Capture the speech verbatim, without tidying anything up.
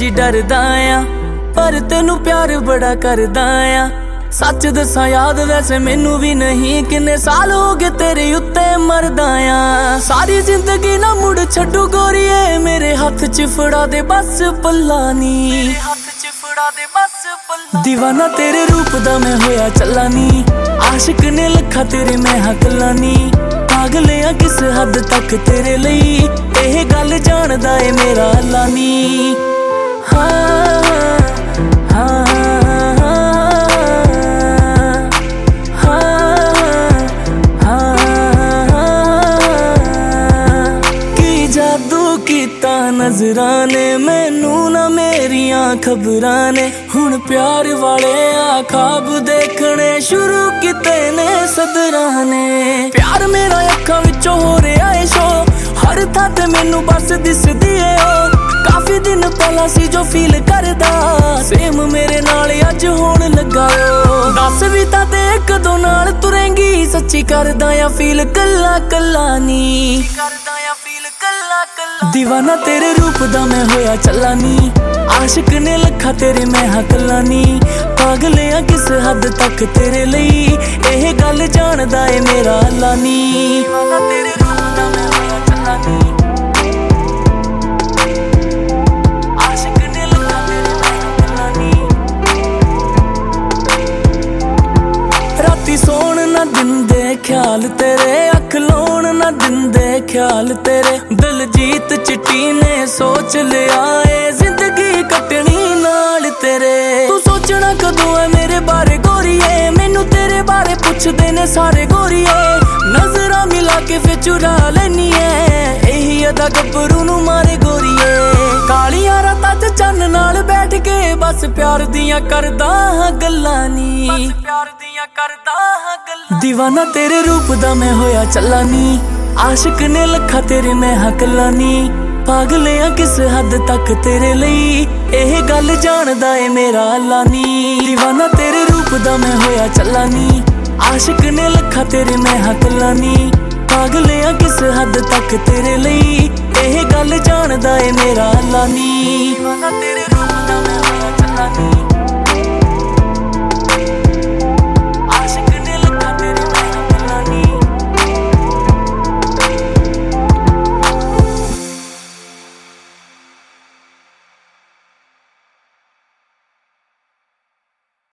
डरदा आ, पर तेनू प्यार बड़ा करदा आ। सच दसा याद वैसे मैनू भी नहीं, किन्ने साल हो गए तेरे उत्ते मरदा आ। सारी जिंदगी ना मुड़ छड्डू गोरीए, मेरे हाथ च फड़ा दे बस पल्ला नी। दीवाना तेरे रूप दा मैं होया चला नी, आशिक ने लखा तेरे मैं हकला नी। पागल आ किस हद तक तेरे लई, एह गल जानदा ए मेरा अल्लाह नी। हाँ हाँ नज़रां ने मैनू ना मेरियां खबरां ने, हुण प्यार वाले आ ख्वाब देखने शुरू किते ने सदरां ने। प्यार मेरा अखां विचों हो रहा है शो, हर थां ते मैनू बस दिसदी है ओ। काफी दिन पहला सी जो फील करदा, सेम मेरे नाल अज होण लगा ओ। दस भी तां ते कदों नाल तुरेंगी, सच्ची करदा या फील कल्ला कल्ला नी। दीवाना तेरे रूप दा मैं होया चला नी, आशिक ने लखा तेरे मैं हकला नी। पागल आ किस हद तक तेरे लई, एह गल जानदा ए मेरा अल्लाह नी। दीवाना तेरे रूप दा मैं होया चला नी, आशिक ने लखा तेरे मैं हकला नी। राती सोण ना दिंदे ख्याल तेरे, अख लाउण ना दिंदे ख्याल तेरे। दिलजीत चिट्टी ने सोच लिया ए जिंदगी कटनी नाल तेरे। तू सोचना कदों है मेरे बारे गोरीए, मैनू तेरे बारे पुछदे ने सारे गोरीए। नजरां मिला के फिर चुरा लैनी है, यही अदा गब्बरू नू मारे गोरीए। कालियां रातां च चन्न नाल बैठ के बस प्यार दियां करदा हां गल्लां नी। दीवाना तेरे रूप दा मैं होया चला नी, आशिक ने लखा तेरे मैं हकला नी। पागल आ किस हद तक तेरे लई, एह गल जानदा ए मेरा अल्लाह नी। दीवाना तेरे रूप दा मैं होया चला नी, आशिक ने लखा तेरे मैं हकला नी। पागल आ किस हद तक तेरे लई, एह गल जानदा ए मेरा अल्लाह नी। दीवाना तेरे रूप दा मैं होया चला नी।